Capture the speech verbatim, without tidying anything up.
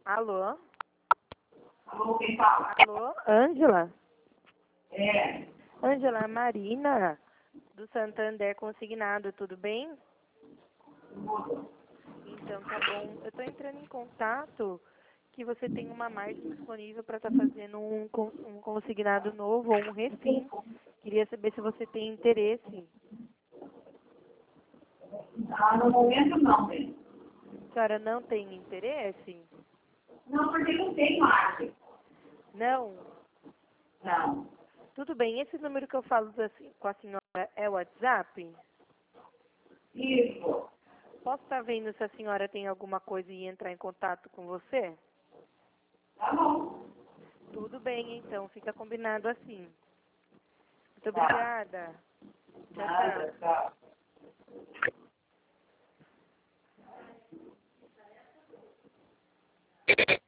Alô? Alô, quem fala? Alô? Ângela? É. Ângela, Marina, do Santander Consignado, tudo bem? Tudo. Então, tá bom. Eu tô entrando em contato que você tem uma margem disponível para estar fazendo um, con- um consignado novo ou um refim. Queria saber se você tem interesse. Ah, no momento não, bem. A senhora não tem interesse? Não, porque não tem margem. Não? Não. Tudo bem. Esse número que eu falo da se- com a senhora é o WhatsApp? Isso. Posso estar vendo se a senhora tem alguma coisa e entrar em contato com você? Tá bom. Tudo bem, então. Fica combinado assim. Muito Tá. obrigada. Tchau, Nada, tchau. tchau.